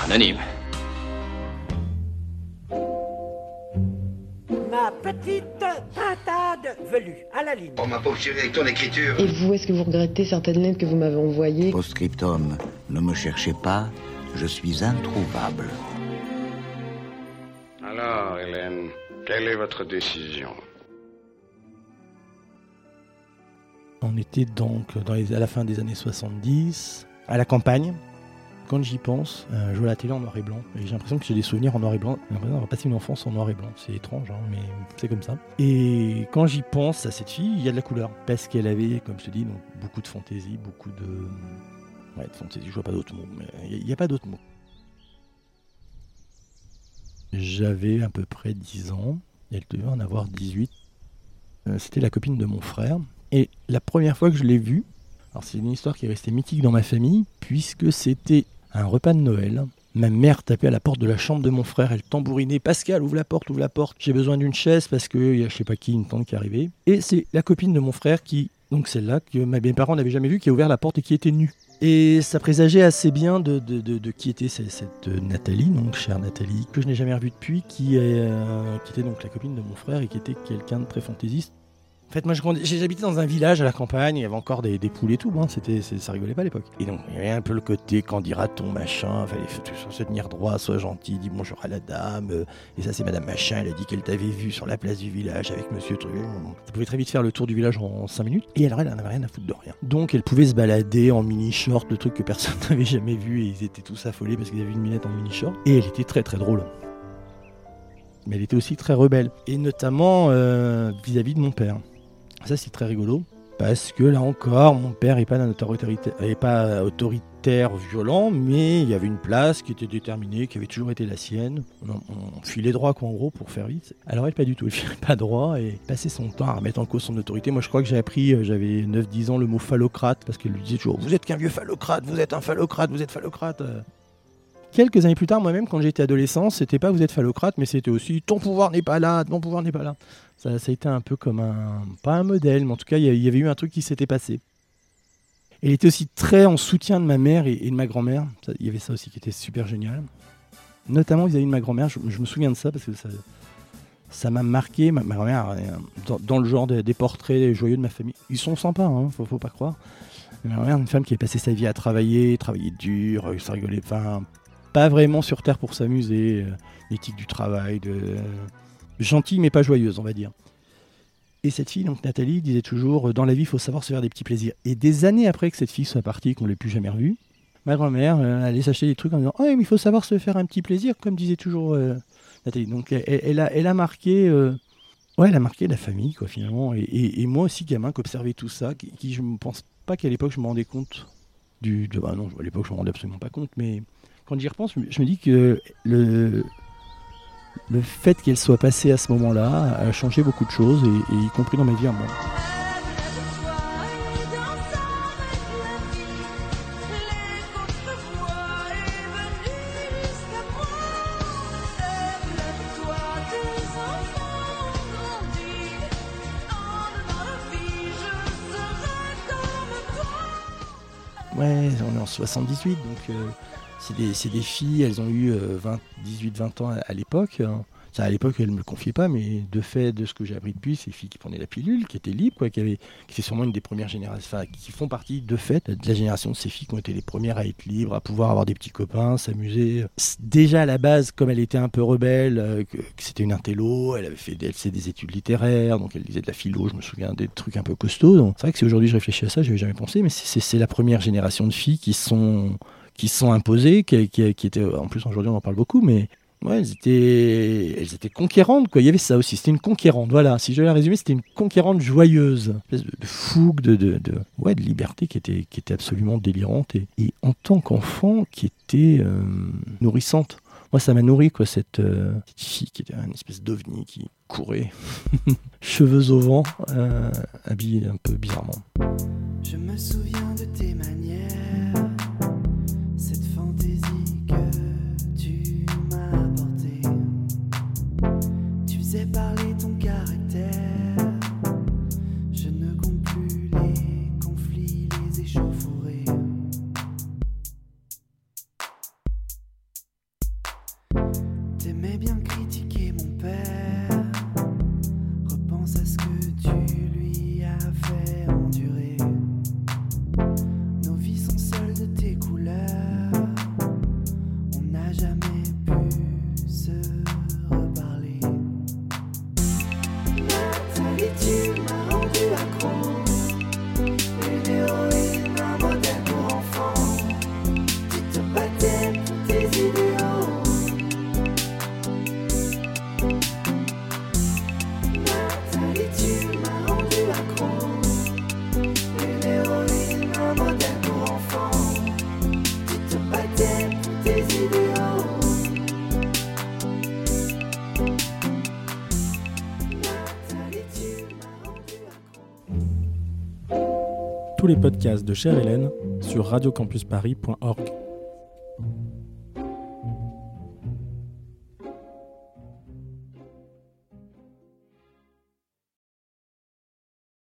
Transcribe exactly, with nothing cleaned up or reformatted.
Anonyme. Ma petite pintade velue, à la ligne. Oh ma pauvre chérie, avec ton écriture. Et vous, est-ce que vous regrettez certaines lettres que vous m'avez envoyées ? Post-scriptum, ne me cherchez pas, je suis introuvable. Alors, Hélène, quelle est votre décision ? On était donc dans les, à la fin des années soixante-dix, à la campagne. Quand j'y pense, euh, je vois la télé en noir et blanc. Et j'ai l'impression que j'ai des souvenirs en noir et blanc. J'ai l'impression d'avoir passé une enfance en noir et blanc. C'est étrange, hein, mais c'est comme ça. Et quand j'y pense à cette fille, il y a de la couleur. Parce qu'elle avait, comme je te dis, donc, beaucoup de fantaisie, beaucoup de... Ouais, de fantaisie, je vois pas d'autres mots. Mais il n'y a, a pas d'autres mots. J'avais à peu près dix ans. Elle devait en avoir dix-huit. Euh, c'était la copine de mon frère. Et la première fois que je l'ai vue, alors c'est une histoire qui est restée mythique dans ma famille, puisque c'était un repas de Noël. Ma mère tapait à la porte de la chambre de mon frère, elle tambourinait « Pascal, ouvre la porte, ouvre la porte, j'ai besoin d'une chaise parce qu'il y a je sais pas qui, une tante qui est arrivée. » Et c'est la copine de mon frère qui, donc celle-là, que mes parents n'avaient jamais vue, qui a ouvert la porte et qui était nue. Et ça présageait assez bien de, de, de, de qui était cette, cette Nathalie, donc chère Nathalie, que je n'ai jamais revue depuis, qui, est, euh, qui était donc la copine de mon frère et qui était quelqu'un de très fantaisiste. En fait, moi, j'habitais dans un village à la campagne, il y avait encore des, des poules et tout, hein, c'était, c'est, ça rigolait pas à l'époque. Et donc, il y avait un peu le côté, quand dira-t-on, machin, fallait se tenir droit, sois gentil, dis bonjour à la dame, euh, et ça c'est madame machin, elle a dit qu'elle t'avait vu sur la place du village avec monsieur truc. Ça pouvait très vite faire le tour du village en cinq minutes, et alors elle, elle n'avait rien à foutre de rien. Donc, elle pouvait se balader en mini-short, le truc que personne n'avait jamais vu, et ils étaient tous affolés parce qu'ils avaient vu une minette en mini-short, et elle était très très drôle. Mais elle était aussi très rebelle, et notamment euh, vis-à-vis de mon père. Ça, c'est très rigolo, parce que là encore, mon père n'est pas, pas autoritaire, violent, mais il y avait une place qui était déterminée, qui avait toujours été la sienne. On, on filait droit, quoi, en gros, pour faire vite. Alors elle, pas du tout, elle filait pas droit et passait son temps à remettre en cause son autorité. Moi, je crois que j'ai appris, j'avais neuf dix ans, le mot phallocrate, parce qu'elle lui disait toujours « Vous êtes qu'un vieux phallocrate, vous êtes un phallocrate, vous êtes phallocrate ». Quelques années plus tard, moi-même, quand j'étais adolescent, c'était pas « Vous êtes phallocrate », mais c'était aussi « Ton pouvoir n'est pas là, ton pouvoir n'est pas là ». Ça, ça a été un peu comme un... pas un modèle, mais en tout cas, il y avait eu un truc qui s'était passé. Elle était aussi très en soutien de ma mère et, et de ma grand-mère. Ça, il y avait ça aussi qui était super génial. Notamment vis-à-vis de ma grand-mère, je, je me souviens de ça parce que ça, ça m'a marqué. Ma, ma grand-mère, dans, dans le genre des, des portraits joyeux de ma famille, ils sont sympas, hein, faut, faut pas croire. Ma grand-mère, une femme qui a passé sa vie à travailler, travailler dur, ça rigolait pas, pas vraiment sur terre pour s'amuser, euh, l'éthique du travail, de... Euh, gentille mais pas joyeuse, on va dire. Et cette fille, donc Nathalie, disait toujours « Dans la vie, il faut savoir se faire des petits plaisirs ». Et des années après que cette fille soit partie, qu'on ne l'ait plus jamais revue, ma grand-mère euh, allait s'acheter des trucs en disant « Oh, mais il faut savoir se faire un petit plaisir », comme disait toujours euh, Nathalie. Donc elle, elle, a, elle a marqué... Euh, ouais, elle a marqué la famille, quoi, finalement. Et, et, et moi aussi, gamin, qui observait tout ça, qui, qui je ne pense pas qu'à l'époque, je me rendais compte du... De, bah non, à l'époque, je ne me rendais absolument pas compte, mais quand j'y repense, je me dis que le... Le fait qu'elle soit passée à ce moment-là a changé beaucoup de choses, et, et y compris dans ma vie à moi. Ouais, on est en soixante-dix-huit, donc... Euh, C'est des, c'est des filles, elles ont eu euh, vingt, dix-huit vingt ans à, à l'époque. Ça, à l'époque, elles ne me le confiaient pas, mais de fait, de ce que j'ai appris depuis, c'est des filles qui prenaient la pilule, qui étaient libres, quoi, qui, avaient, qui étaient sûrement une des premières générations, enfin, qui font partie, de fait, de la génération de ces filles qui ont été les premières à être libres, à pouvoir avoir des petits copains, s'amuser. Déjà, à la base, comme elle était un peu rebelle, euh, que, que c'était une intello, elle avait fait des, elle faisait des études littéraires, donc elle lisait de la philo, je me souviens, des trucs un peu costauds. Donc, c'est vrai que si aujourd'hui je réfléchis à ça, je n'avais jamais pensé, mais c'est, c'est, c'est la première génération de filles qui sont... qui se sont imposées, qui, qui, qui étaient, en plus aujourd'hui on en parle beaucoup, mais ouais, elles étaient, elles étaient conquérantes, quoi. Il y avait ça aussi, c'était une conquérante, voilà, si je vais la résumer, c'était une conquérante joyeuse, une espèce de, de fougue, de, de, de, ouais, de liberté qui était, qui était absolument délirante, et, et en tant qu'enfant, qui était euh, nourrissante. Moi, ça m'a nourri, quoi, cette, euh, cette fille qui était une espèce d'ovni qui courait, cheveux au vent, euh, habillée un peu bizarrement. Je me souviens de tes manières, cette fantaisie que tu m'as apportée. Tu faisais parler ton caractère. Je ne compte plus les conflits, les échauffourées. de tes couleurs. On n'a jamais pu se reparler. Nathalie, tu m'as rendu accro. Une héroïne, un modèle pour enfants. Tu te battais pour tes idéaux. Nathalie, tu m'as rendu accro. Une héroïne, un modèle pour enfants. Tu te battais pour tes idéaux. Nathalie, tu m'as rendu accro. Tous les podcasts de Chère Hélène sur radiocampusparis point org.